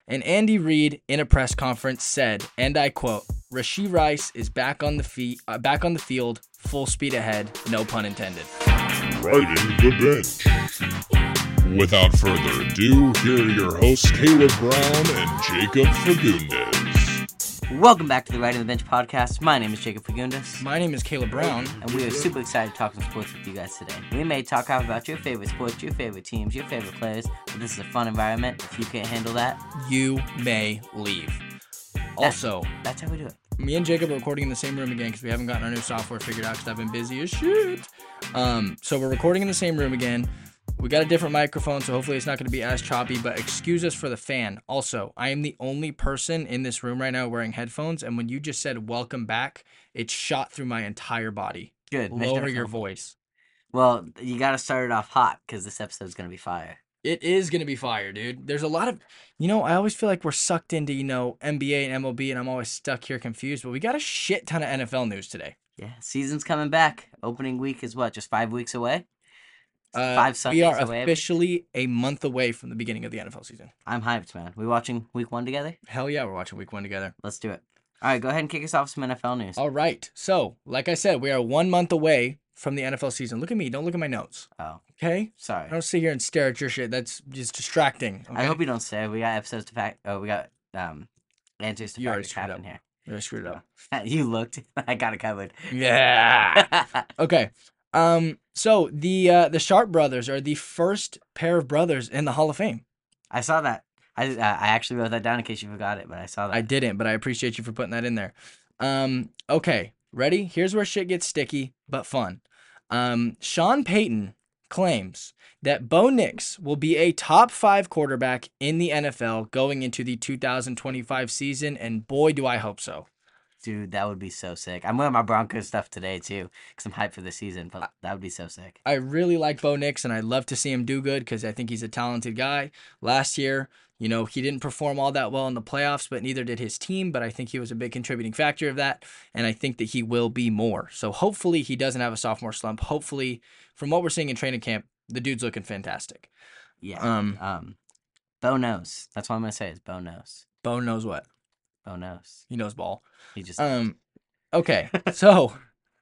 And Andy Reid in a press conference said, and I quote, "Rashee Rice is back on the field, full speed ahead, no pun intended." Riding the bench. Without further ado, here are your hosts, Caleb Brown and Jacob Fagundes. Welcome back to the Riding the Bench podcast. My name is Jacob Fagundes. My name is Caleb Brown. And we are super excited to talk some sports with you guys today. We may talk about your favorite sports, your favorite teams, your favorite players, but this is a fun environment. If you can't handle that, you may leave. Also, that's how we do it. Me and Jacob are recording in the same room again because we haven't gotten our new software figured out because I've been busy as shit. So we're recording in the same room again. We got a different microphone, so hopefully it's not going to be as choppy, but excuse us for the fan. Also, I am the only person in this room right now wearing headphones, and when you just said welcome back, it shot through my entire body. Good. Lower your voice. Well, you got to start it off hot because this episode is going to be fire. It is going to be fire, dude. There's a lot of, I always feel like we're sucked into, NBA and MLB, and I'm always stuck here confused, but we got a shit ton of NFL news today. Yeah, season's coming back. Opening week is what, just 5 weeks away? 5 Sundays we are away. Officially a month away from the beginning of the NFL season. I'm hyped, man. We watching week 1 together? Hell yeah, we're watching week 1 together. Let's do it. All right, go ahead and kick us off with some NFL news. All right. So, like I said, we are 1 month away from the NFL season. Look at me. Don't look at my notes. Oh. Okay? Sorry. I don't sit here and stare at your shit. That's just distracting. Okay? I hope you don't stare. We got episodes to fact. Oh, we got answers to fact happen here. You screwed it up. You looked. I got it covered. Yeah. Okay. So the Sharp brothers are the first pair of brothers in the Hall of Fame. I saw that. I actually wrote that down in case you forgot it, but I saw that. I didn't, but I appreciate you for putting that in there. Okay, ready? Here's where shit gets sticky, but fun. Sean Payton claims that Bo Nix will be a top 5 quarterback in the NFL going into the 2025 season, and boy, do I hope so. Dude, that would be so sick. I'm wearing my Broncos stuff today, too, because I'm hyped for the season, but that would be so sick. I really like Bo Nix, and I'd love to see him do good because I think he's a talented guy. Last year, he didn't perform all that well in the playoffs, but neither did his team, but I think he was a big contributing factor of that, and I think that he will be more. So hopefully he doesn't have a sophomore slump. Hopefully, from what we're seeing in training camp, the dude's looking fantastic. Yeah. Bo knows. That's what I'm going to say is Bo knows. Bo knows what? Bo knows. He knows ball. He just Okay. So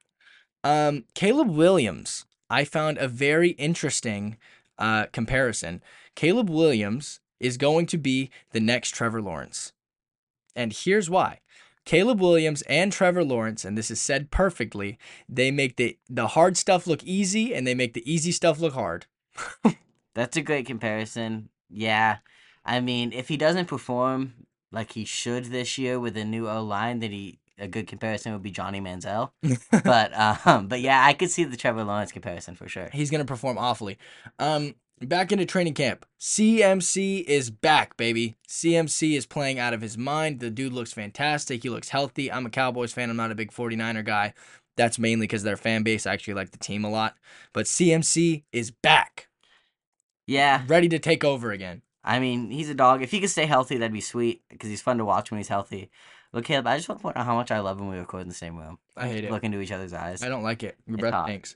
Caleb Williams, I found a very interesting comparison. Caleb Williams is going to be the next Trevor Lawrence. And here's why. Caleb Williams and Trevor Lawrence, and this is said perfectly, they make the hard stuff look easy and they make the easy stuff look hard. That's a great comparison. Yeah. I mean, if he doesn't perform like he should this year with a new O-line, then a good comparison would be Johnny Manziel. But yeah, I could see the Trevor Lawrence comparison for sure. He's going to perform awfully. Back into training camp. CMC is back, baby. CMC is playing out of his mind. The dude looks fantastic. He looks healthy. I'm a Cowboys fan. I'm not a big 49er guy. That's mainly because their fan base. I actually like the team a lot. But CMC is back. Yeah. Ready to take over again. I mean, he's a dog. If he could stay healthy, that'd be sweet because he's fun to watch when he's healthy. Look, Caleb, I just want to point out how much I love when we record in the same room. I hate it. Look into each other's eyes. I don't like it. Your It's breath hot. stinks.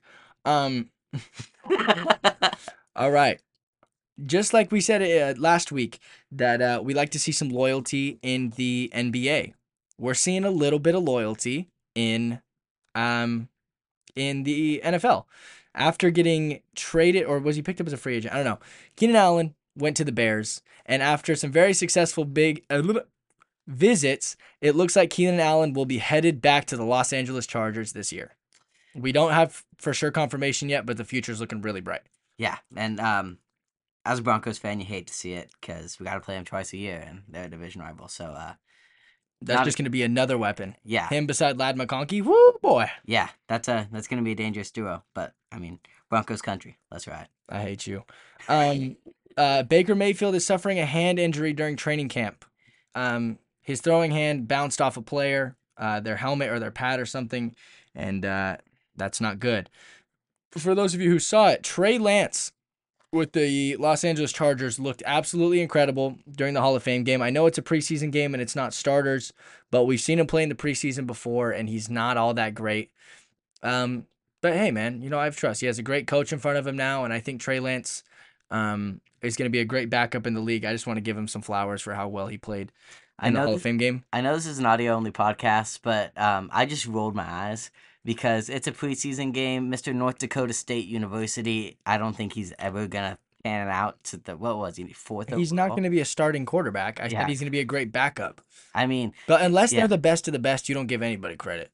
All right. Just like we said last week, that we like to see some loyalty in the NBA. We're seeing a little bit of loyalty in the NFL. After getting traded, or was he picked up as a free agent? I don't know. Keenan Allen went to the Bears, and after some very successful big visits, it looks like Keenan Allen will be headed back to the Los Angeles Chargers this year. We don't have for sure confirmation yet, but the future's looking really bright. Yeah, and as a Broncos fan, you hate to see it because we got to play them twice a year, and they're a division rival. So that's just going to be another weapon. Yeah, him beside Ladd McConkey. Woo, boy. Yeah, that's going to be a dangerous duo. But I mean, Broncos country. Let's ride. I hate you. Baker Mayfield is suffering a hand injury during training camp. His throwing hand bounced off a player, their helmet or their pad or something, and that's not good. For those of you who saw it, Trey Lance with the Los Angeles Chargers looked absolutely incredible during the Hall of Fame game. I know it's a preseason game and it's not starters, but we've seen him play in the preseason before, and he's not all that great. But hey, man, I have trust. He has a great coach in front of him now, and I think Trey Lance Is going to be a great backup in the league. I just want to give him some flowers for how well he played I in the know Hall this, of Fame game. I know this is an audio only podcast, but I just rolled my eyes because it's a preseason game. Mr. North Dakota State University. I don't think he's ever gonna pan out to the what was he fourth He's not overall? going to be a starting quarterback. I Yeah. said he's going to be a great backup. I mean, But unless Yeah. they're the best of the best, you don't give anybody credit.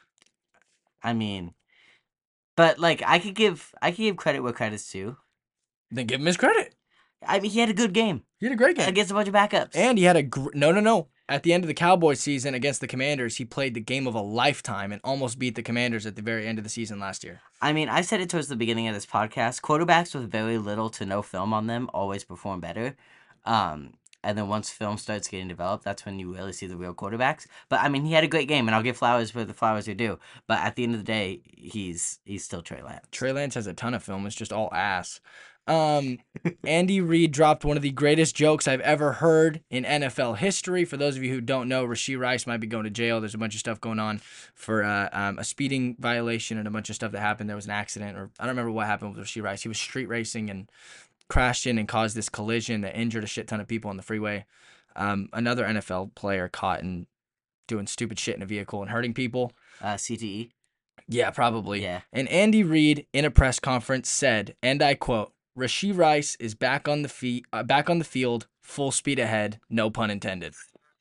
but like I could give credit where credit's due. Then give him his credit. I mean, he had a good game He had a great game. against a bunch of backups. And he had a no. At the end of the Cowboys season against the Commanders, he played the game of a lifetime and almost beat the Commanders at the very end of the season last year. I mean, I said it towards the beginning of this podcast. Quarterbacks with very little to no film on them always perform better. And then once film starts getting developed, that's when you really see the real quarterbacks. But I mean, he had a great game, and I'll give flowers where the flowers are due. But at the end of the day, he's still Trey Lance. Trey Lance has a ton of film. It's just all ass. Andy Reid dropped one of the greatest jokes I've ever heard in NFL history. For those of you who don't know, Rashee Rice might be going to jail. There's a bunch of stuff going on for a speeding violation and a bunch of stuff that happened. There was an accident, or I don't remember what happened with Rashee Rice. He was street racing and crashed in and caused this collision that injured a shit ton of people on the freeway. Another NFL player caught in doing stupid shit in a vehicle and hurting people. CTE. Yeah, probably. Yeah. And Andy Reid in a press conference said, and I quote, "Rashee Rice is back on the field, full speed ahead, no pun intended."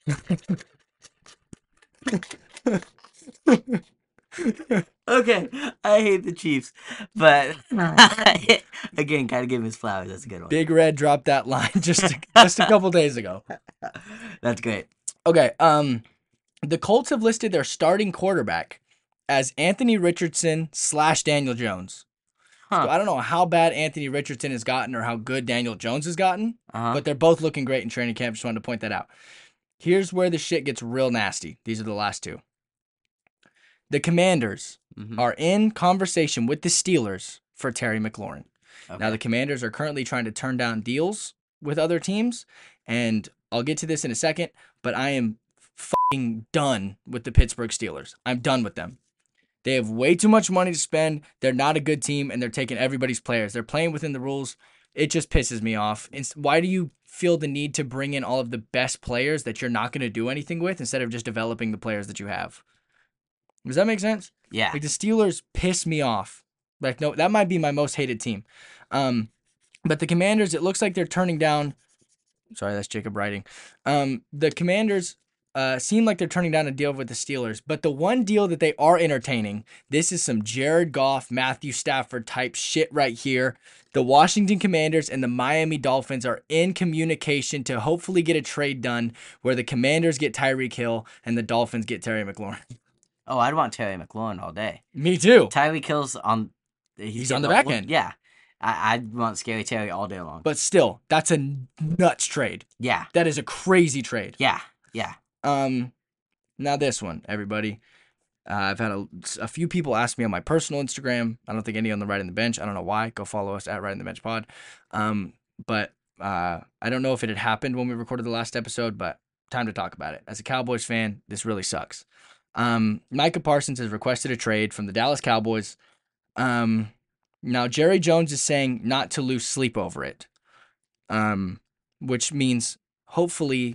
Okay, I hate the Chiefs, but again, gotta give him his flowers. That's a good one. Big Red dropped that line just a couple days ago. That's great. Okay, the Colts have listed their starting quarterback as Anthony Richardson / Daniel Jones. Huh. So I don't know how bad Anthony Richardson has gotten or how good Daniel Jones has gotten, Uh-huh. but they're both looking great in training camp. Just wanted to point that out. Here's where the shit gets real nasty. These are the last two. The Commanders Mhm. are in conversation with the Steelers for Terry McLaurin. Okay. Now, the Commanders are currently trying to turn down deals with other teams, and I'll get to this in a second, but I am fucking done with the Pittsburgh Steelers. I'm done with them. They have way too much money to spend. They're not a good team, and they're taking everybody's players. They're playing within the rules. It just pisses me off. Why do you feel the need to bring in all of the best players that you're not going to do anything with instead of just developing the players that you have? Does that make sense? Yeah. Like, the Steelers piss me off. Like, no, that might be my most hated team. But the Commanders, it looks like they're turning down. Sorry, that's Jacob writing. The Commanders seem like they're turning down a deal with the Steelers. But the one deal that they are entertaining, this is some Jared Goff, Matthew Stafford type shit right here. The Washington Commanders and the Miami Dolphins are in communication to hopefully get a trade done where the Commanders get Tyreek Hill and the Dolphins get Terry McLaurin. Oh, I'd want Terry McLaurin all day. Me too. Tyreek Hill's on. He's on the back end. Yeah. I'd want Scary Terry all day long. But still, that's a nuts trade. Yeah. That is a crazy trade. Yeah. Yeah. Now this one, everybody. I've had a few people ask me on my personal Instagram. I don't think any on the Right in the Bench. I don't know why. Go follow us at Right in the Bench Pod. But I don't know if it had happened when we recorded the last episode, but time to talk about it. As a Cowboys fan, this really sucks. Micah Parsons has requested a trade from the Dallas Cowboys. Now Jerry Jones is saying not to lose sleep over it, which means hopefully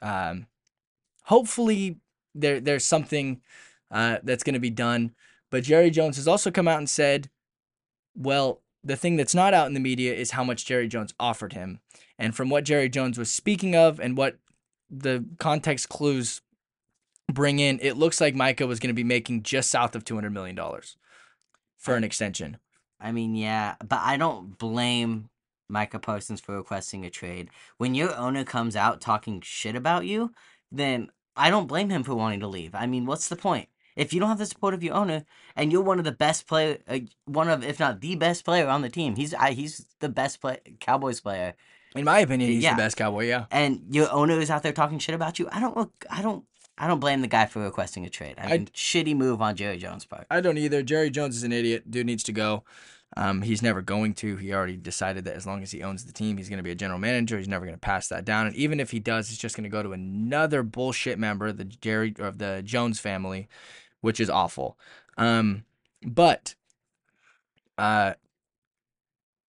there's something that's going to be done. But Jerry Jones has also come out and said, well, the thing that's not out in the media is how much Jerry Jones offered him. And from what Jerry Jones was speaking of and what the context clues bring in, it looks like Micah was going to be making just south of $200 million for an extension. I mean, yeah, but I don't blame Micah Parsons for requesting a trade. When your owner comes out talking shit about you, then I don't blame him for wanting to leave. I mean, what's the point? If you don't have the support of your owner, and you're one of the best player, one of if not the best player on the team, he's the best Cowboys player. In my opinion, he's Yeah. the best Cowboy. Yeah. And your owner is out there talking shit about you. I don't blame the guy for requesting a trade. I mean, shitty move on Jerry Jones' part. I don't either. Jerry Jones is an idiot. Dude needs to go. He's never going to. He already decided that as long as he owns the team, he's going to be a general manager. He's never going to pass that down. And even if he does, he's just going to go to another bullshit member of the Jones family, which is awful. But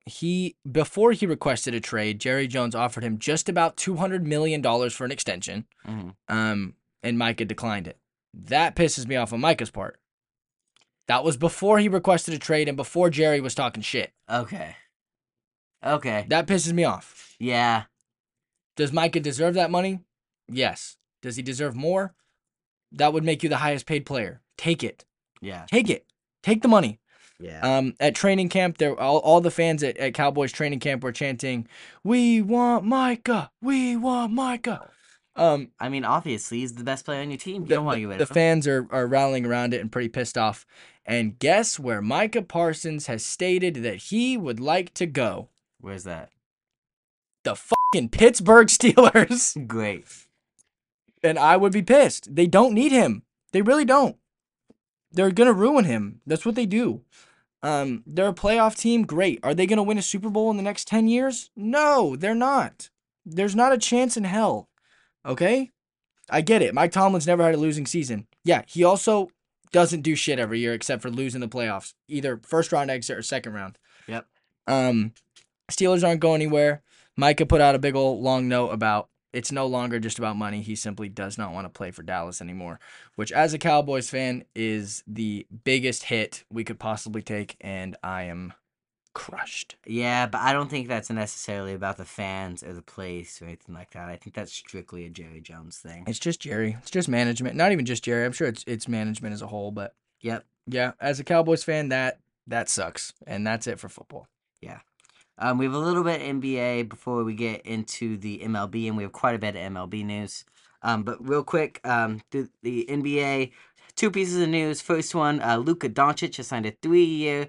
before he requested a trade, Jerry Jones offered him just about $200 million for an extension. Mm-hmm. And Micah declined it. That pisses me off on Micah's part. That was before he requested a trade and before Jerry was talking shit. Okay. That pisses me off. Yeah. Does Micah deserve that money? Yes. Does he deserve more? That would make you the highest paid player. Take it. Yeah. Take it. Take the money. Yeah. At training camp, all the fans at Cowboys training camp were chanting, "We want Micah. We want Micah." I mean, obviously, he's the best player on your team. You don't want to get rid of the him. fans are rallying around it and pretty pissed off. And guess where Micah Parsons has stated that he would like to go? Where's that? The fucking Pittsburgh Steelers. Great. And I would be pissed. They don't need him. They really don't. They're going to ruin him. That's what they do. They're a playoff team. Great. Are they going to win a Super Bowl in the next 10 years? No, they're not. There's not a chance in hell. Okay? I get it. Mike Tomlin's never had a losing season. Yeah, he also doesn't do shit every year except for losing the playoffs. Either first round exit or second round. Yep. Steelers aren't going anywhere. Micah put out a big old long note about it's no longer just about money. He simply does not want to play for Dallas anymore, which as a Cowboys fan is the biggest hit we could possibly take, and I am crushed. Yeah, but I don't think that's necessarily about the fans or the place or anything like that. I think that's strictly a Jerry Jones thing. It's just Jerry. It's just management. Not even just Jerry. I'm sure it's management as a whole, but Yep. yeah, as a Cowboys fan, that sucks, and that's it for football. Yeah. We have a little bit NBA before we get into the MLB, and we have quite a bit of MLB news. But real quick, the NBA, two pieces of news. First one, Luka Doncic has signed a 3-year,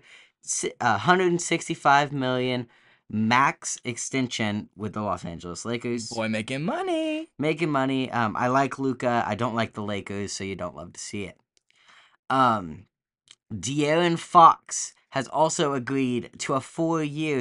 $165 million max extension with the Los Angeles Lakers. Boy, making money. Making money. I like Luka. I don't like the Lakers, so you don't love to see it. De'Aaron Fox has also agreed to a 4-year,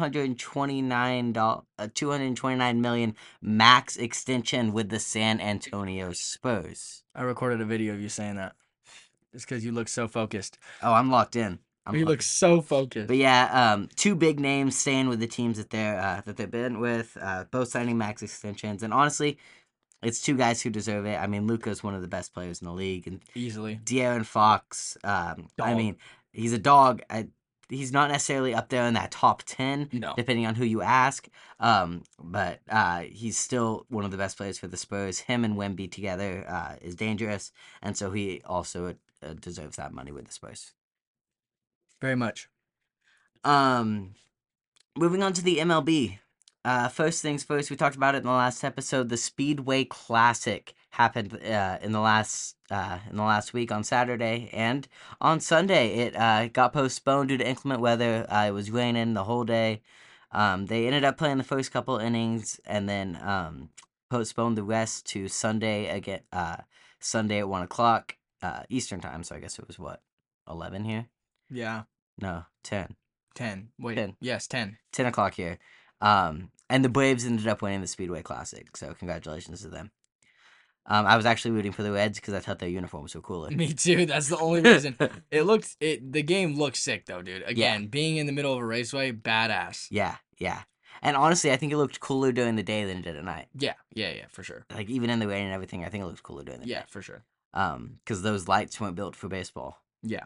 $229 million max extension with the San Antonio Spurs. I recorded a video of you saying that. Just because you look so focused. Oh, I'm locked in. You look so focused. But yeah, two big names staying with the teams that they've been with, both signing max extensions, and honestly, it's two guys who deserve it. I mean, Luka's one of the best players in the league, and easily. De'Aaron Fox, I mean, he's a dog. He's not necessarily up there in that top 10, depending on who you ask. But he's still one of the best players for the Spurs. Him and Wemby together is dangerous, and so he also deserves that money with the Spurs. Very much. Moving on to the MLB. First things first, we talked about it in the last episode. The Speedway Classic happened in the last week on Saturday, and on Sunday it got postponed due to inclement weather. It was raining the whole day. They ended up playing the first couple innings and then postponed the rest to Sunday again. Sunday at 1:00 Eastern time. So I guess it was 11 here. Yeah. No, 10. 10. Wait. 10. Yes, 10. 10 o'clock here. And the Braves ended up winning the Speedway Classic, so congratulations to them. I was actually rooting for the Reds because I thought their uniforms were cooler. Me too. That's the only reason. The game looked sick though, dude. Again, being in the middle of a raceway, badass. Yeah. And honestly, I think it looked cooler during the day than it did at night. Yeah, for sure. Like even in the rain and everything, I think it looked cooler during the day. Yeah, for sure. Because those lights weren't built for baseball. Yeah.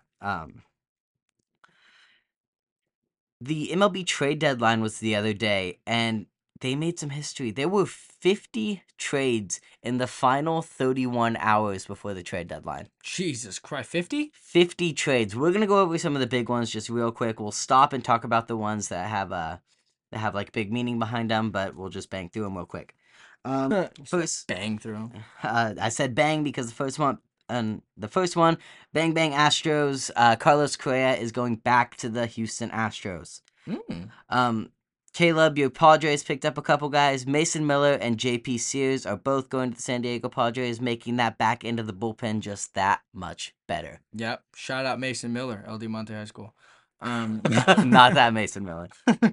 The MLB trade deadline was the other day, and they made some history. There were 50 trades in the final 31 hours before the trade deadline. Jesus Christ, 50? 50 trades. We're gonna go over some of the big ones just real quick. We'll stop and talk about the ones that have like big meaning behind them, but we'll just bang through them real quick. First, bang through them. I said bang because the first one, bang bang Astros. Carlos Correa is going back to the Houston Astros. Caleb, your Padres picked up a couple guys. Mason Miller and J.P. Sears are both going to the San Diego Padres, making that back end of the bullpen just that much better. Yep. Shout out Mason Miller, LD Monte High School. Not that Mason Miller.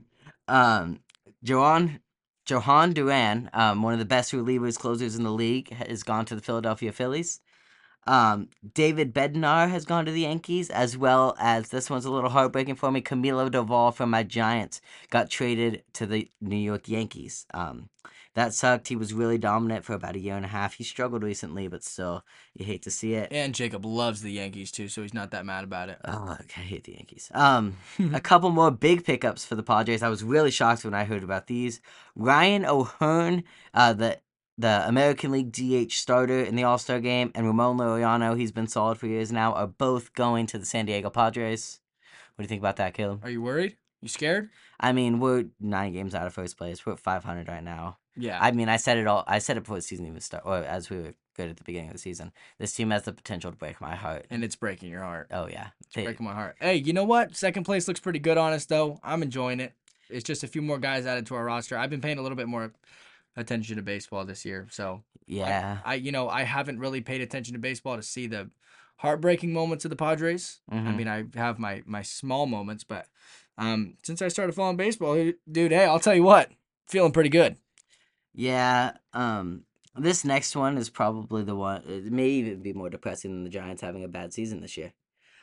Johan Duran, one of the best relievers, closers in the league, has gone to the Philadelphia Phillies. David Bednar has gone to the Yankees, as well as, this one's a little heartbreaking for me, Camilo Doval from my Giants got traded to the New York Yankees. That sucked. He was really dominant for about a year and a half. He struggled recently, but still, you hate to see it. And Jacob loves the Yankees too, so he's not that mad about it. Oh, I hate the Yankees. A couple more big pickups for the Padres. I was really shocked when I heard about these. Ryan O'Hearn, the American League DH starter in the All-Star game, and Ramon Laureano, he's been solid for years now, are both going to the San Diego Padres. What do you think about that, Caleb? Are you worried? You scared? I mean, we're 9 games out of first place. We're at 500 right now. Yeah. I mean, I said it before the season even started, or as we were good at the beginning of the season. This team has the potential to break my heart. And it's breaking your heart. Oh, yeah. It's breaking my heart. Hey, you know what? Second place looks pretty good on us, though. I'm enjoying it. It's just a few more guys added to our roster. I've been paying a little bit more attention to baseball this year, so Yeah. I haven't really paid attention to baseball to see the heartbreaking moments of the Padres. I Mhm. mean, I have my small moments, but since I started following baseball, dude, hey, I'll tell you what, feeling pretty good. Yeah, this next one is probably the one. It may even be more depressing than the Giants having a bad season this year.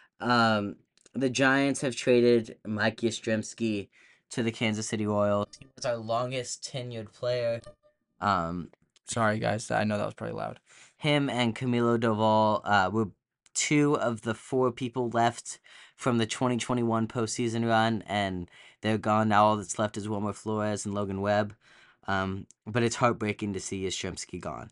The Giants have traded Mike Yastrzemski to the Kansas City Royals. He was our longest tenured player. Sorry, guys, I know that was probably loud. Him and Camilo Doval were 2 of the 4 people left from the 2021 postseason run, and they're gone now. All that's left is Wilmer Flores and Logan Webb. But it's heartbreaking to see Yastrzemski gone.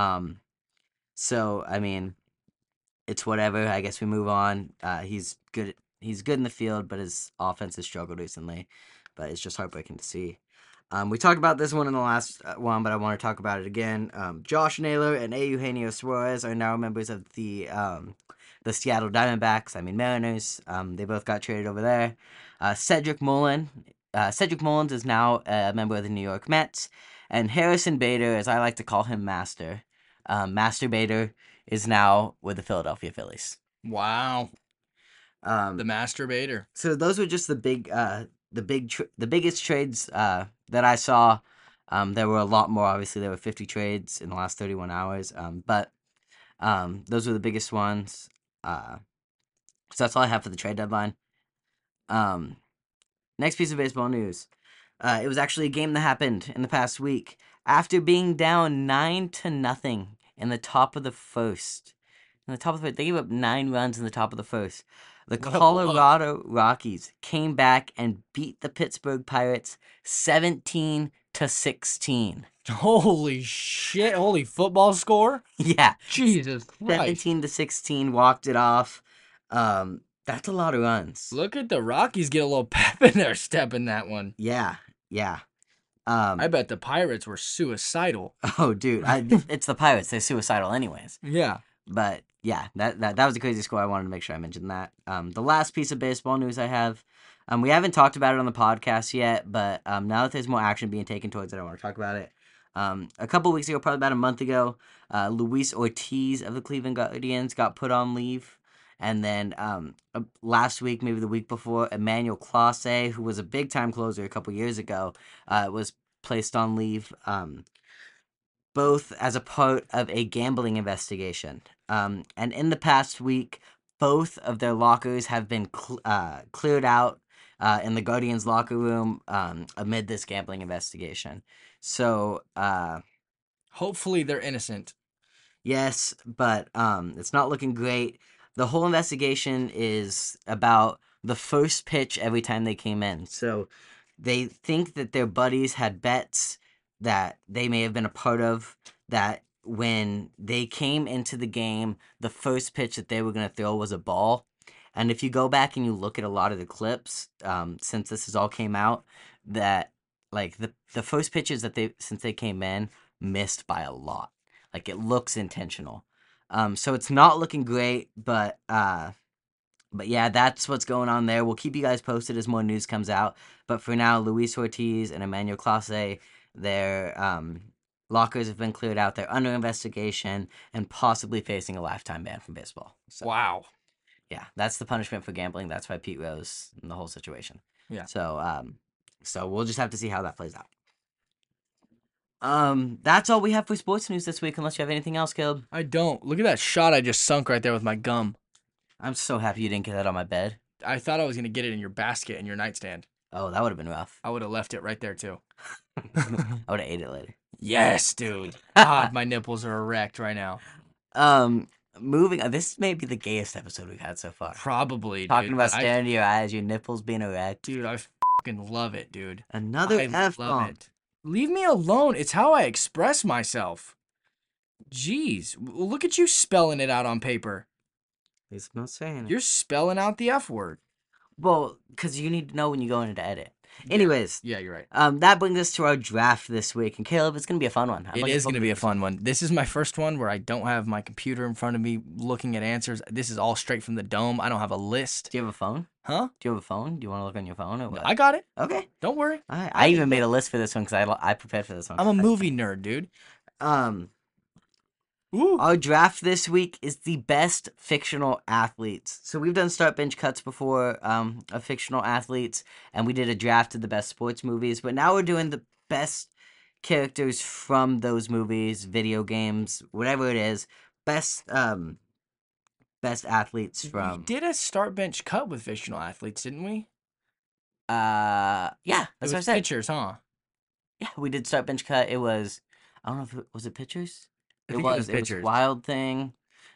So I mean, it's whatever. I guess we move on. He's good. He's good in the field, but his offense has struggled recently. But it's just heartbreaking to see. We talked about this one in the last one, but I want to talk about it again. Josh Naylor and Eugenio Suarez are now members of the Seattle Diamondbacks. Mariners. They both got traded over there. Cedric Mullins is now a member of the New York Mets, and Harrison Bader, as I like to call him, Master Bader, is now with the Philadelphia Phillies. Wow, the masturbator. So those were just the biggest trades that I saw. There were a lot more. Obviously, there were 50 trades in the last 31 hours. But those were the biggest ones. So that's all I have for the trade deadline. Next piece of baseball news. It was actually a game that happened in the past week. After being down 9-0 in the top of the first. They gave up 9 runs in the top of the first. The Colorado Rockies came back and beat the Pittsburgh Pirates 17-16. Holy shit! Holy football score! Yeah. Jesus Christ! 17-16, walked it off. That's a lot of runs. Look at the Rockies get a little pep in their step in that one. Yeah. I bet the Pirates were suicidal. Oh, dude, it's the Pirates. They're suicidal anyways. Yeah. But yeah, that was a crazy score. I wanted to make sure I mentioned that. The last piece of baseball news I have, we haven't talked about it on the podcast yet, but now that there's more action being taken towards it, I want to talk about it. A couple weeks ago, probably about a month ago, Luis Ortiz of the Cleveland Guardians got put on leave. And then last week, maybe the week before, Emmanuel Clase, who was a big-time closer a couple years ago, was placed on leave, both as a part of a gambling investigation. And in the past week, both of their lockers have been cleared out in the Guardians' locker room amid this gambling investigation. So hopefully they're innocent. Yes, but it's not looking great. The whole investigation is about the first pitch every time they came in. So they think that their buddies had bets that they may have been a part of, that when they came into the game, the first pitch that they were going to throw was a ball. And if you go back and you look at a lot of the clips, since this has all came out, that like the first pitches that since they came in, missed by a lot. Like, it looks intentional. So it's not looking great, but yeah, that's what's going on there. We'll keep you guys posted as more news comes out. But for now, Luis Ortiz and Emmanuel Clase, their lockers have been cleared out. They're under investigation and possibly facing a lifetime ban from baseball. So, wow. Yeah, that's the punishment for gambling. That's why Pete Rose and the whole situation. Yeah. So we'll just have to see how that plays out. That's all we have for sports news this week, unless you have anything else, Caleb. I don't. Look at that shot I just sunk right there with my gum. I'm so happy you didn't get that on my bed. I thought I was going to get it in your basket in your nightstand. Oh, that would have been rough. I would have left it right there, too. I would have ate it later. Yes, dude. God, my nipples are erect right now. Moving on. This may be the gayest episode we've had so far. Probably, Talking dude. about but staring into your eyes, your nipples being erect. Dude, I fucking love it, dude. Another I love F-bomb. it. Leave me alone. It's how I express myself. Jeez. Look at you spelling it out on paper. He's not saying it. You're spelling out the F word. Well, because you need to know when you go in to edit. Anyways, Yeah, you're right. that brings us to our draft this week. And Caleb, it's going to be a fun one. It is going to be a fun one. This is my first one where I don't have my computer in front of me looking at answers. This is all straight from the dome. I don't have a list. Do you have a phone? Huh? Do you have a phone? Do you want to look on your phone or what? I got it. Okay. Don't worry. All right. I even made a list for this one because I prepared for this one. I'm a movie nerd, dude. Ooh. Our draft this week is the best fictional athletes. So we've done start bench cuts before of fictional athletes, and we did a draft of the best sports movies. But now we're doing the best characters from those movies, video games, whatever it is. Best athletes We from. did a start bench cut with fictional athletes, didn't we? Yeah, It that's what I was said. pitchers, huh? Yeah, we did start bench cut. It was, I don't know if was it pitchers. I think it was It was pitchers. Wild Thing.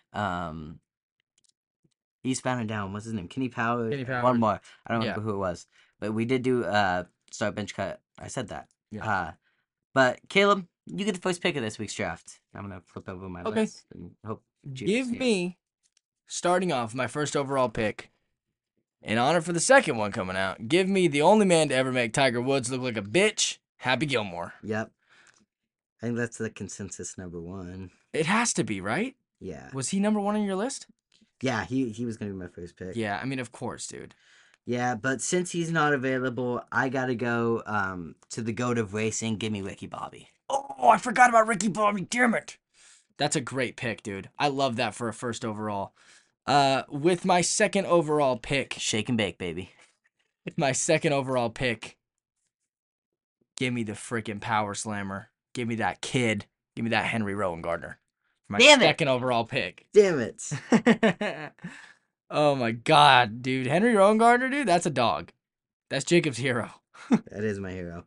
Eastbound and Down. What's his name? Kenny Powers. Kenny Powers. One more. I don't Yeah. remember who it was, but we did do start bench cut. I said that. Yeah. But Caleb, you get the first pick of this week's draft. I'm gonna flip over my Okay. list and hope. you Give see it. me, starting off, my first overall pick. In honor for the second one coming out, give me the only man to ever make Tiger Woods look like a bitch, Happy Gilmore. Yep. I think that's the consensus number one. It has to be, right? Yeah. Was he number one on your list? Yeah. He was gonna be my first pick. Yeah, I mean, of course, dude. Yeah, but since he's not available, I gotta go to the goat of racing. Give me Ricky Bobby. Oh, I forgot about Ricky Bobby, damn it. That's a great pick, dude. I love that for a first overall. With my second overall pick, Shake and bake, baby. my second overall pick, give me the freaking power slammer. Give me that kid. Give me that Henry Rowan Gardner. My Damn it. second overall pick. Damn it. Oh my god, dude. Henry Rowan Gardner, dude, that's a dog. That's Jacob's hero. That is my hero.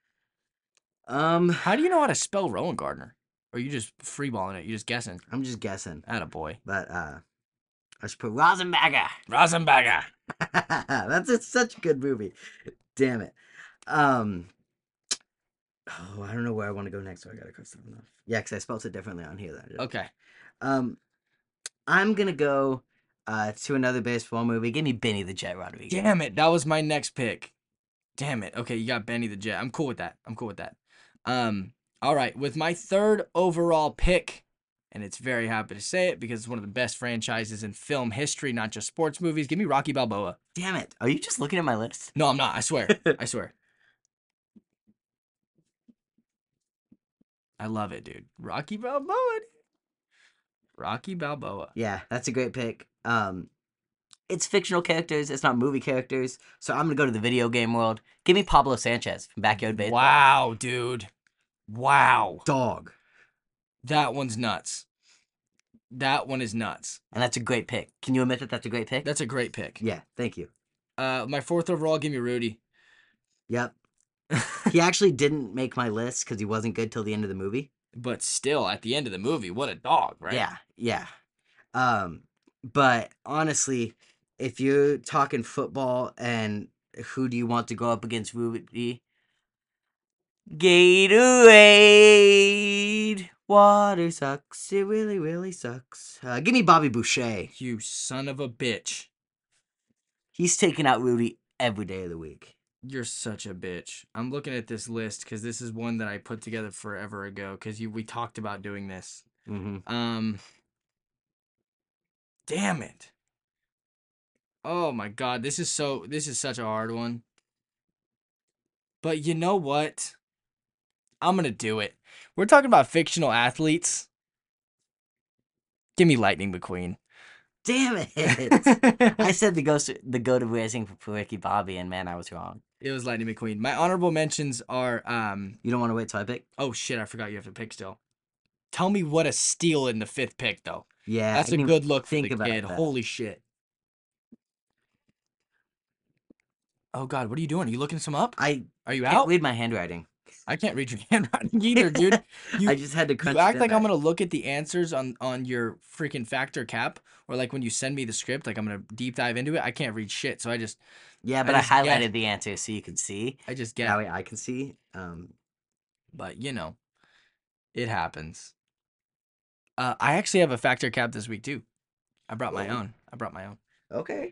How do you know how to spell Rowan Gardner? Or you just freeballing it? You just guessing? I'm just guessing. Attaboy. But I should put Rosenberger. Rosenberger. That's such a good movie. Damn it. Oh, I don't know where I want to go next, so I gotta cross something off. Yeah, because I spelled it differently on here. Okay. I'm gonna go to another baseball movie. Give me Benny the Jet Rodriguez. Damn it. That was my next pick. Damn it. Okay, you got Benny the Jet. I'm cool with that. All right. With my third overall pick, and it's very happy to say it because it's one of the best franchises in film history, not just sports movies. Give me Rocky Balboa. Damn it. Are you just looking at my list? No, I'm not. I swear. I swear. I love it, dude. Rocky Balboa. Dude. Rocky Balboa. Yeah, that's a great pick. It's fictional characters. It's not movie characters. So I'm gonna go to the video game world. Give me Pablo Sanchez from Backyard Baseball. Wow, dude. Wow. Dog. That one's nuts. That one is nuts. And that's a great pick. Can you admit that that's a great pick? That's a great pick. Yeah, thank you. My fourth overall, give me Rudy. Yep. He actually didn't make my list because he wasn't good till the end of the movie. But still, at the end of the movie, what a dog, right? Yeah. But honestly, if you're talking football and who do you want to go up against Rudy? Gatorade. Water sucks. It really, really sucks. Give me Bobby Boucher. You son of a bitch. He's taking out Rudy every day of the week. You're such a bitch. I'm looking at this list because this is one that I put together forever ago because we talked about doing this. Mm-hmm. Damn it. Oh my god, this is such a hard one. But you know what? I'm gonna do it. We're talking about fictional athletes. Give me Lightning McQueen. Damn it! I said the goat of racing for Ricky Bobby, and man, I was wrong. It was Lightning McQueen. My honorable mentions are You don't want to wait till I pick? oh shit, I forgot you have to pick still. Tell me what a steal in the 5th pick though. Yeah. That's I a didn't good look for think the about kid. that. Holy shit. Oh god, what are you doing? Are you looking some up? I Are you can't out? read my handwriting. I can't read your handwriting either, dude. You I just had to crunch you act them like I'm back. gonna look at the answers on your freaking factor cap, or like when you send me the script, like I'm gonna deep dive into it. I can't read shit, so Yeah, but I just guessed. highlighted the answer so you could see. I just That get. way I can see. But you know, it happens. I actually have a factor cap this week too. I brought my Whoa. own. Okay.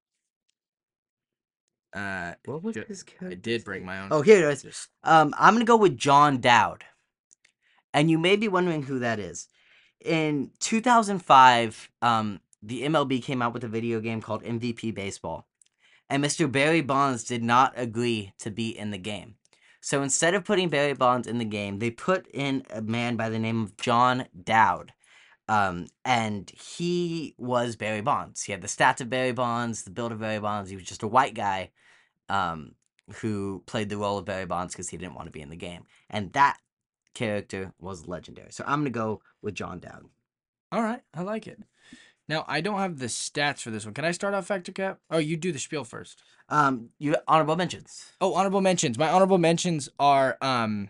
What was ju- his I character? did bring my own. Oh, here it is. Just- I'm gonna go with John Dowd, and you may be wondering who that is. In 2005, the MLB came out with a video game called MVP Baseball, and Mr. Barry Bonds did not agree to be in the game. So instead of putting Barry Bonds in the game, they put in a man by the name of John Dowd. And he was Barry Bonds. He had the stats of Barry Bonds, the build of Barry Bonds. He was just a white guy who played the role of Barry Bonds because he didn't want to be in the game. And that character was legendary. So I'm going to go with John Dowd. All right, I like it. Now I don't have the stats for this one. Can I start off factor cap? Oh, you do the spiel first. You honorable mentions. Oh, honorable mentions. My honorable mentions are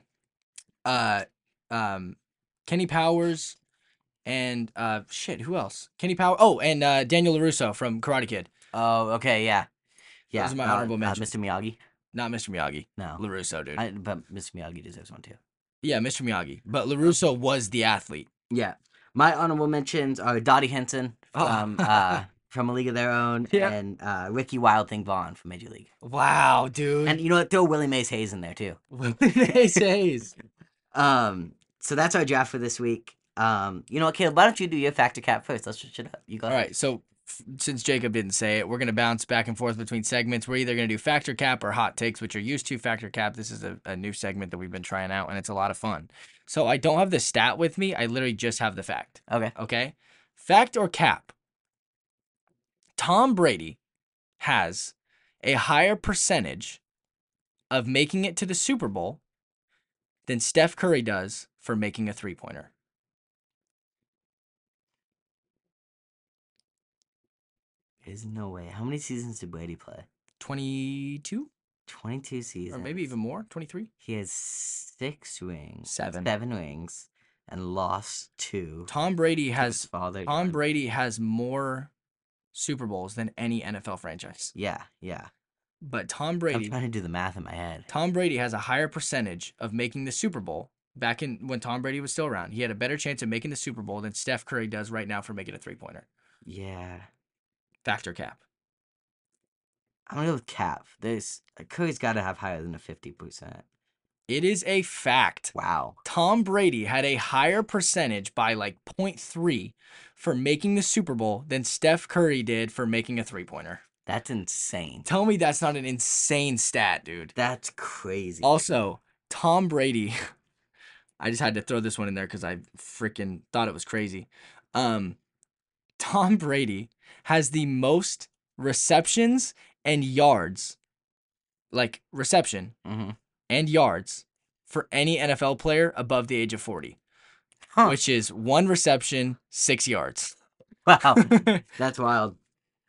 Kenny Powers and shit, who else? Kenny Powers. Oh, and Daniel LaRusso from Karate Kid. Oh, okay, yeah. Yeah. Those are my honorable mentions. Mr. Miyagi? Not Mr. Miyagi. No. LaRusso, dude. But Mr. Miyagi deserves one too. Yeah, Mr. Miyagi. But LaRusso was the athlete. Yeah. My honorable mentions are Dottie Henson from A League of Their Own Yeah. and Ricky Wild Thing Vaughn from Major League. Wow, dude. And you know what? Throw Willie Mays Hayes in there too. They says. So that's our draft for this week. You know what, Caleb? Why don't you do your factor cap first? Let's switch it up. You go. All right, so since Jacob didn't say it, we're going to bounce back and forth between segments. We're either going to do factor cap or hot takes, which you're used to. Factor cap, this is a new segment that we've been trying out, and it's a lot of fun. So I don't have the stat with me. I literally just have the fact. Okay. Okay? Fact or cap? Tom Brady has a higher percentage of making it to the Super Bowl than Steph Curry does for making a three-pointer. There's no way. How many seasons did Brady play? 22? 22 seasons. Or maybe even more? 23? He has 6 rings. 7. 7 rings. And lost 2. Tom Brady to his has father. Tom Brady has more Super Bowls than any NFL franchise. Yeah, yeah. But Tom I'm Brady trying to do the math in my head. has a higher percentage of making the Super Bowl back in when Tom Brady was still around. He had a better chance of making the Super Bowl than Steph Curry does right now for making a three-pointer. Yeah. Factor cap. I'm gonna go with Cap. Curry's got to have higher than a 50%. It is a fact. Wow. Tom Brady had a higher percentage by like 0.3 for making the Super Bowl than Steph Curry did for making a three-pointer. That's insane. Tell me that's not an insane stat, dude. That's crazy. Also, Tom Brady, I just had to throw this one in there because I freaking thought it was crazy. Tom Brady has the most receptions and yards, like reception Mm-hmm. and yards for any NFL player above the age of 40, Huh. which is 1 reception, 6 yards. Wow. That's wild.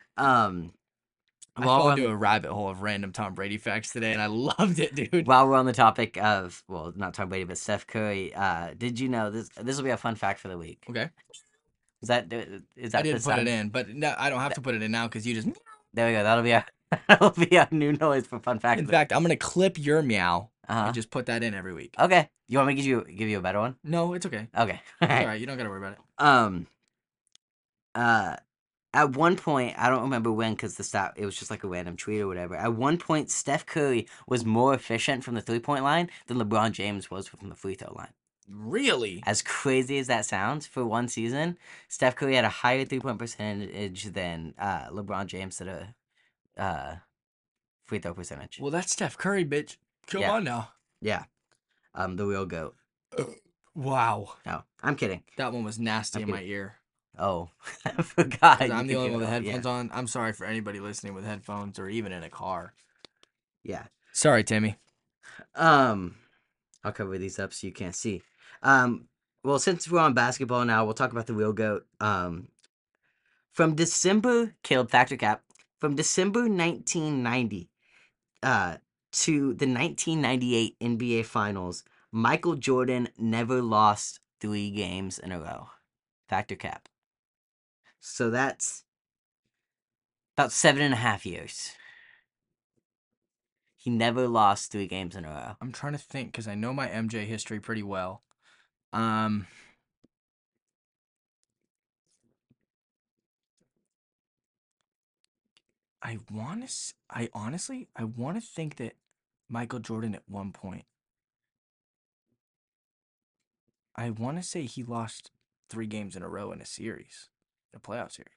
I While fell we're, into a rabbit hole of random Tom Brady facts today, and I loved it, dude. while we're on the topic of, well, not Tom Brady, but Steph Curry, did you know this? This will be a fun fact for the week. Okay, Is that I didn't put it in, but no, I don't have to put it in now because you just. There we go. That'll be our new noise for fun fact. In fact, I'm gonna clip your meow Uh-huh. and just put that in every week. Okay. You want me to give you a better one? No, it's okay. Okay. It's all right. You don't gotta worry about it. At one point, I don't remember when, because it was just like a random tweet or whatever. At one point, Steph Curry was more efficient from the 3-point line than LeBron James was from the free throw line. Really? As crazy as that sounds, for one season, Steph Curry had a higher 3-point percentage than LeBron James at a free throw percentage. Well, that's Steph Curry, bitch. Come Yeah. on now. Yeah. The real GOAT. Wow, No, I'm kidding. that one was nasty I'm in my kidding. ear. Oh, I forgot. 'Cause I'm the you only one with know, headphones on. I'm sorry for anybody listening with headphones or even in a car. Yeah. Sorry, Timmy. I'll cover these up so you can't see. Well, since we're on basketball now, we'll talk about the real GOAT. From December, Caleb Factor Cap, from December 1990 to the 1998 NBA Finals, Michael Jordan never lost 3 games in a row. Factor Cap. So that's about 7.5 years. He never lost 3 games in a row. I'm trying to think because I know my MJ history pretty well. I honestly want to think that Michael Jordan at one point, I want to say he lost 3 games in a row in a series, a playoff series.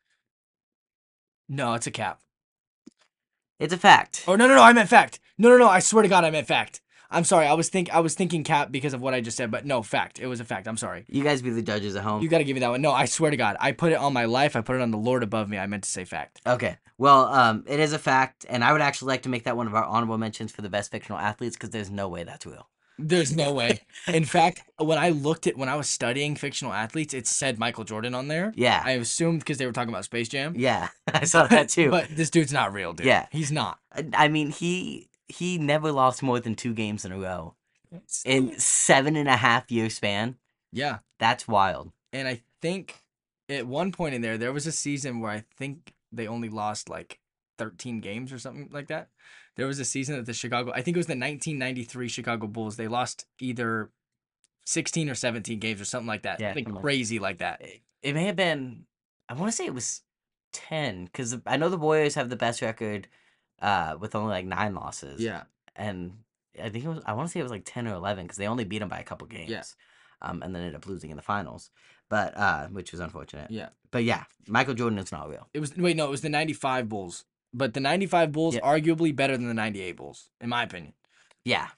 No, it's a cap. It's a fact. Oh, no, I meant fact. No, I swear to God, I meant fact. I'm sorry, I was thinking cap because of what I just said, but no, fact. It was a fact. I'm sorry. You guys be the judges at home. You got to give me that one. No, I swear to God, I put it on my life. I put it on the Lord above me. I meant to say fact. Okay. Well, it is a fact, and I would actually like to make that one of our honorable mentions for the best fictional athletes because there's no way that's real. There's no way. In fact, when I was studying fictional athletes, it said Michael Jordan on there. Yeah. I assumed because they were talking about Space Jam. Yeah, I saw that too. But this dude's not real, dude. Yeah. He's not. I mean, he never lost more than 2 games in a row in 7.5 year span. Yeah. That's wild. And I think at one point in there was a season where I think they only lost like 13 games or something like that. There was a season that I think it was the 1993 Chicago Bulls. They lost either 16 or 17 games or something like that. Yeah, Something crazy like that. It may have been, I want to say it was 10, because I know the Warriors have the best record with only like 9 losses. Yeah. And I want to say it was like 10 or 11, because they only beat them by a couple games. Yeah. And then ended up losing in the finals, but which was unfortunate. Yeah. But yeah, Michael Jordan is not real. It was the 95 Bulls. But the 95 Bulls arguably better than the 98 Bulls, in my opinion. Yeah.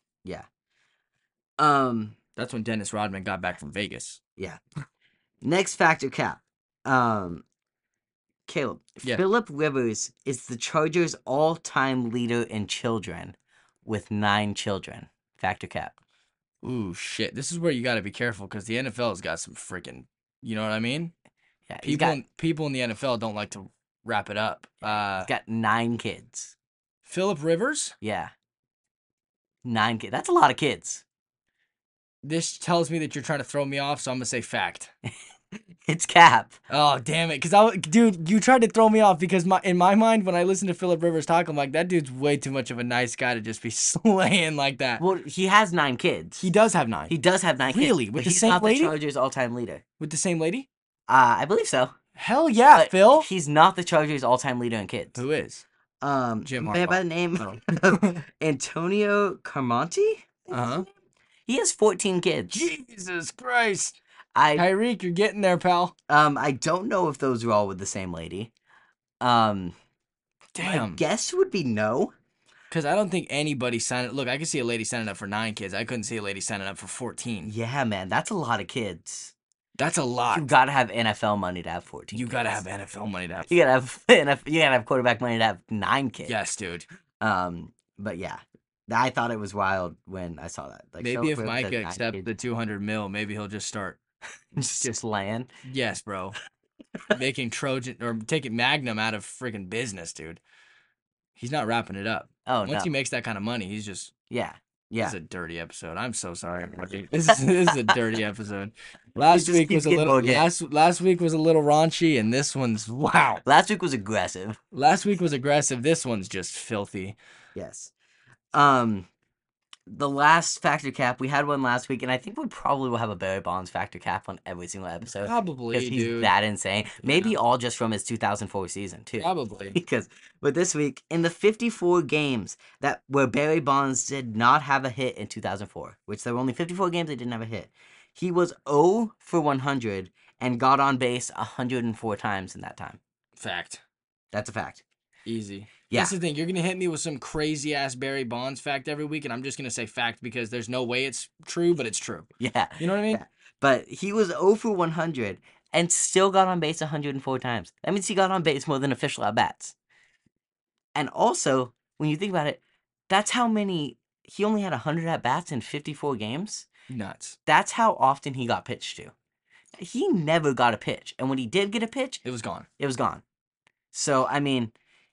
That's when Dennis Rodman got back from Vegas. Yeah. Next factor cap. Caleb. Yeah. Phillip Rivers is the Chargers' all-time leader in children with 9 children. Factor cap. Ooh, shit. This is where you got to be careful because the NFL's got some freaking, you know what I mean? Yeah. People in the NFL don't like to wrap it up. He's got 9 kids. Phillip Rivers? Yeah. 9 kids. That's a lot of kids. This tells me that you're trying to throw me off, so I'm going to say fact. It's cap. Oh, damn it. Dude, you tried to throw me off because in my mind, when I listen to Phillip Rivers talk, I'm like, that dude's way too much of a nice guy to just be slaying like that. Well, he has 9 kids. He does have 9. He does have 9 kids. Really? With the same not lady? the Chargers' all-time leader. With the same lady? I believe so. Hell yeah, But Phil. He's not the Chargers' all-time leader in kids. Who is? Man Jim Harbaugh. by the name Oh. Antonio Carmonti? Uh-huh. He has 14 kids. Jesus Christ. I Tyreek, you're getting there, pal. I don't know if those are all with the same lady. My Damn. guess would be no. Because I don't think anybody signed. Look, I could see a lady signing up for 9 kids. I couldn't see a lady signing up for 14. Yeah, man, that's a lot of kids. That's a lot. You gotta have NFL money to have 14. You gotta kids. have NFL money to have. You gotta have quarterback money to have 9 kids. Yes, dude. But yeah, I thought it was wild when I saw that. Like, Maybe if Phillip Rivers Micah has 9 accepts kids. the 200 mil, maybe he'll just start. just laying. Yes, bro. Making Trojan or taking Magnum out of freaking business, dude. He's not wrapping it up. Oh Once no. he makes that kind of money, he's just. Yeah. This is a dirty episode. I'm so sorry, everybody. This is a dirty episode. Last just week keeps was a getting little more gay. last week was a little raunchy, and this one's wow. Last week was aggressive. Last week was aggressive. This one's just filthy. Yes. The last factor cap, we had one last week, and I think we probably will have a Barry Bonds factor cap on every single episode. Probably, Because he's dude. that insane. Maybe all just from his 2004 season, too. Probably. But this week, in the 54 games where Barry Bonds did not have a hit in 2004, which there were only 54 games he didn't have a hit, he was 0 for 100 and got on base 104 times in that time. Fact. That's a fact. Easy. Yeah. That's the thing. You're gonna hit me with some crazy ass Barry Bonds fact every week, and I'm just gonna say fact because there's no way it's true, but it's true. Yeah. You know what I mean? Yeah. But he was 0 for 100 and still got on base 104 times. That means he got on base more than official at bats. And also, when you think about it, That's how many. He only had 100 at bats in 54 games. Nuts. That's how often he got pitched to. He never got a pitch, and when he did get a pitch, It was gone. it was gone. So I mean,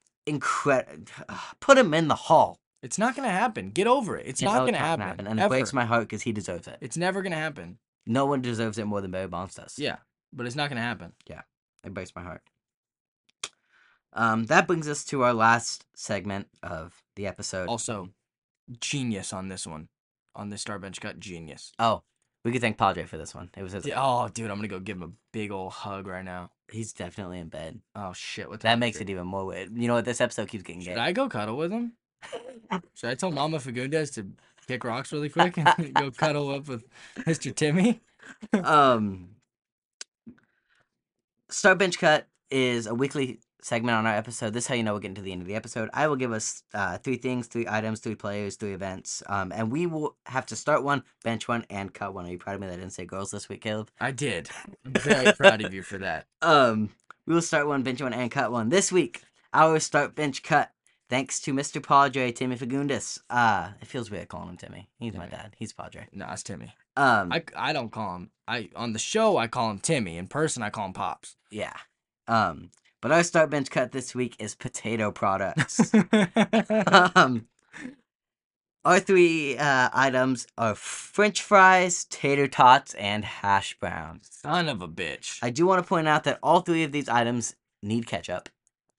put him in the Hall. It's not gonna happen. Get over it. It's You not know gonna happen. and it Ever. breaks my heart because he deserves it. It's never gonna happen. No one deserves it more than Barry Bonds does. Yeah, but it's not gonna happen. It breaks my heart. That brings us to our last segment of the episode. Also, genius on this one. On this Star Bench Cut, genius. Oh, we could thank Padre for this one. It was his. Oh, dude, I'm gonna go give him a big old hug right now. He's definitely in bed. Oh shit, what? That makes it even more weird. You know what? This episode keeps getting Should gay. I go cuddle with him? Should I tell Mama Fagundes to kick rocks really quick and go cuddle up with Mr. Timmy? Start Bench Cut is a weekly segment on our episode. This is how you know we're getting to the end of the episode. I will give us 3 things, 3 items, 3 players, 3 events. And we will have to start one, bench one, and cut one. Are you proud of me that I didn't say girls this week, Caleb? I did. I'm very proud of you for that. We will start one, bench one, and cut one. This week, our Start Bench Cut, thanks to Mr. Padre, Timmy Fagundes. It feels weird calling him Timmy. He's my dad. He's Padre. No, it's Timmy. I I don't call him. On the show I call him Timmy. In person I call him Pops. yeah. But our Start Bench Cut this week is potato products. Our 3 items are French fries, tater tots, and hash browns. Son of a bitch. I do want to point out that all 3 of these items need ketchup.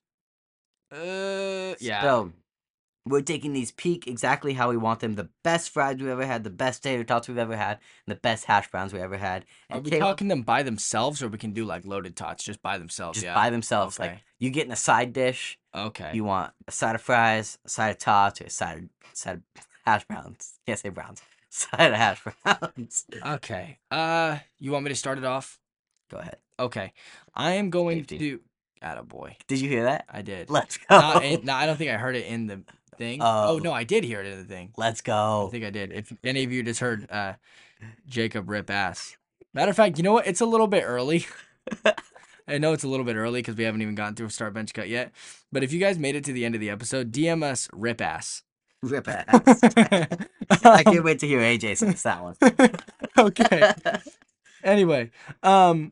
Yeah. So, we're taking these peak exactly how we want them. The best fries we've ever had, the best tater tots we've ever had, and the best hash browns we ever had. Are And we Caleb, talking them by themselves, or we can do like loaded tots just by themselves? just Yeah. by themselves. Like, Okay. you get in a side dish, Okay. you want a side of fries, a side of tots, or a side of hash browns. Can't say browns. Side of hash browns. Okay. You want me to start it off? Go ahead. Okay. I am going Safety. to. Attaboy. Did you hear that? I did. Let's go. No, I don't think I heard it in the thing. Oh. Oh no, I did hear it in the thing. Let's I go. think I did. If any of you just heard Jacob rip ass. Matter of fact, you know what? It's a little bit early. I know it's a little bit early because we haven't even gotten through a Start Bench Cut yet. But if you guys made it to the end of the episode, DM us rip ass. Rip ass. I can't wait to hear AJ say that one. Okay. Anyway, I'm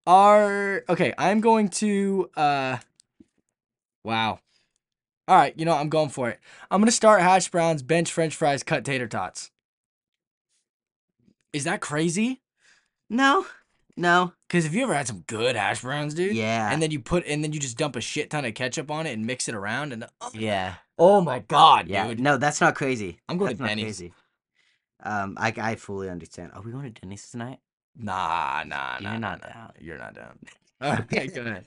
going to wow. All right, you know, I'm going for it. I'm going to start hash browns, bench french fries, cut tater tots. Is that crazy? No. Cuz have you ever had some good hash browns, dude? Yeah. And then you just dump a shit ton of ketchup on it and mix it around and Yeah. oh my god, Yeah. dude. No, that's not crazy. I'm going That's to not Denny's. crazy. I fully understand. Are we going to Denny's tonight? Nah. You're not down. You're not down. Okay, go ahead.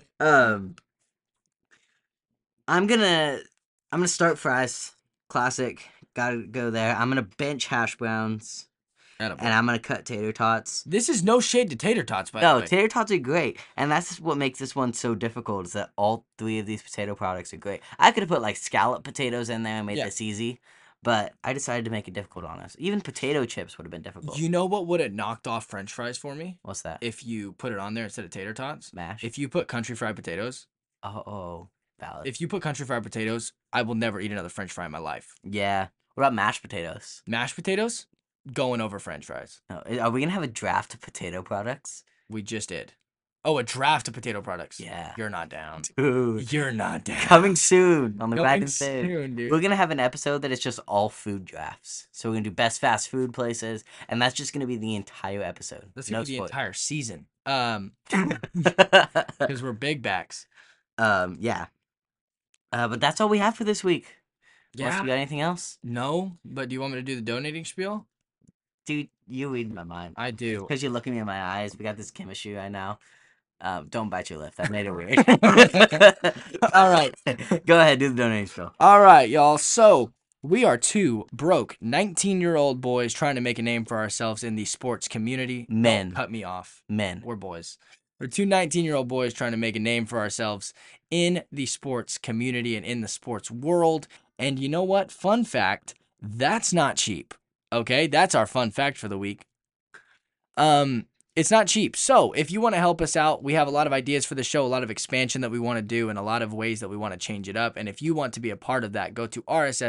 I'm gonna start fries. Classic. Gotta go there. I'm gonna bench hash browns. Attaboy. And I'm gonna cut tater tots. This is no shade to tater tots, by the No, way. tater tots are great. And that's what makes this one so difficult is that all 3 of these potato products are great. I could have put like scallop potatoes in there and made Yeah. this easy. But I decided to make it difficult on us. Even potato chips would have been difficult. You know what would have knocked off French fries for me? What's that? If you put it on there instead of tater tots. Mash? If you put country fried potatoes. Oh, valid. If you put country fried potatoes, I will never eat another French fry in my life. Yeah. What about mashed potatoes? Mashed potatoes, going over French fries. No. Are we going to have a draft of potato products? We just did. Oh, a draft of potato products. Yeah. You're not down. Dude. You're not down. Coming soon on the Coming Back and Food. soon, dude. We're going to have an episode that is just all food drafts. So we're going to do best fast food places. And that's just going to be the entire episode. That's gonna be the spoil- entire season. Because we're big backs. Yeah. But that's all we have for this week. Unless Yeah. we got anything else? No, but do you want me to do the donating spiel? Dude, you read my mind. I do. Because you're looking me in my eyes. We got this chemistry right now. Don't bite your lip. That made it weird. All right. Go ahead, do the donation spiel. All right, y'all. So we are 2 broke 19-year-old boys trying to make a name for ourselves in the sports community. Don't Men. cut me off. Men. We're boys. We're 2 19-year-old boys trying to make a name for ourselves in the sports community and in the sports world. And you know what? Fun fact, that's not cheap. Okay? That's our fun fact for the week. It's It's not cheap. So if you want to help us out, we have a lot of ideas for the show, a lot of expansion that we want to do, and a lot of ways that we want to change it up. And if you want to be a part of that, go to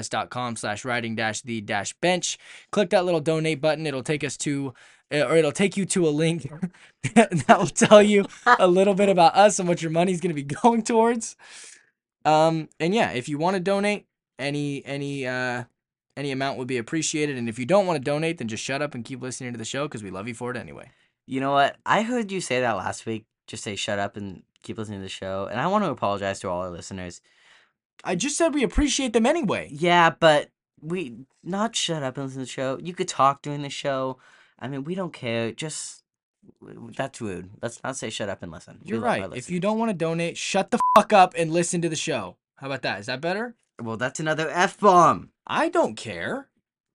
rss.com/riding-the-bench. Click that little donate button. It'll take us to, or it'll take you to a link that will tell you a little bit about us and what your money's going to be going towards. And yeah, if you want to donate, any amount would be appreciated. And if you don't want to donate, then just shut up and keep listening to the show because we love you for it anyway. You know what? I heard you say that last week. Just say shut up and keep listening to the show. And I want to apologize to all our listeners. I just said we appreciate them anyway. Yeah, but we not shut up and listen to the show. You could talk during the show. I mean, we don't care. Just that's rude. Let's not say shut up and listen. You're right. If you don't want to donate, shut the fuck up and listen to the show. How about that? Is that better? Well, that's another F-bomb. I don't care.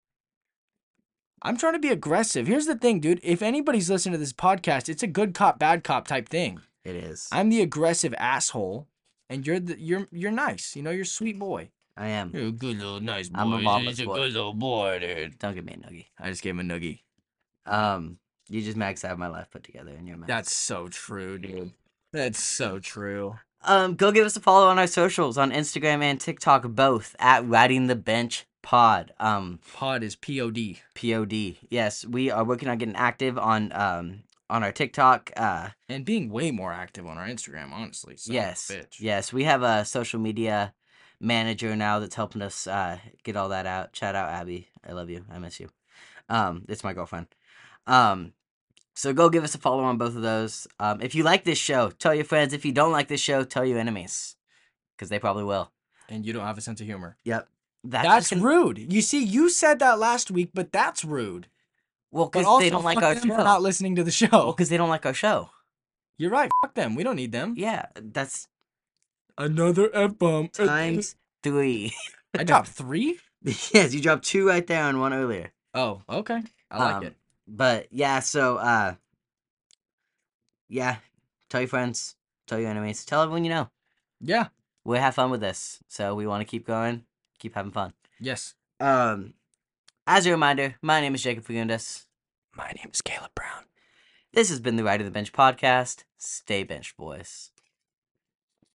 I'm trying to be aggressive. Here's the thing, dude. If anybody's listening to this podcast, it's a good cop, bad cop type thing. It is. I'm the aggressive asshole, and you're nice. You know, you're a sweet boy. I am. You're a good little nice boy. I'm a mama's He's a boy. good little boy, dude. Don't give me a noogie. I just gave him a noogie. You just max out my life put together in your mouth. That's so true, dude. That's so true. Go give us a follow on our socials on Instagram and TikTok, both at Riding the Bench Pod. Pod is POD. POD. Yes, we are working on getting active on our TikTok. And being way more active on our Instagram, honestly. Son of a bitch. Yes, we have a social media manager now that's helping us get all that out. Shout out Abby. I love you. I miss you. It's my girlfriend. So go give us a follow on both of those. If you like this show, tell your friends. If you don't like this show, tell your enemies, because they probably will. And you don't have a sense of humor. Yep. That's rude. You see, you said that last week, but that's rude. Well, But because also, they don't like fuck our them show. for not listening to the show. Because they don't like our show. You're right. Fuck them. We don't need them. Yeah, that's Another F-bomb. times 3. I dropped 3? Yes, you dropped 2 right there and 1 earlier. Oh, okay. I like it. But yeah, so yeah, tell your friends, tell your enemies, tell everyone you know. Yeah. We'll have fun with this, so we want to keep going, keep having fun. Yes. As a reminder, my name is Jacob Fagundes. My name is Caleb Brown. This has been the Ride of the Bench podcast. Stay benched, boys.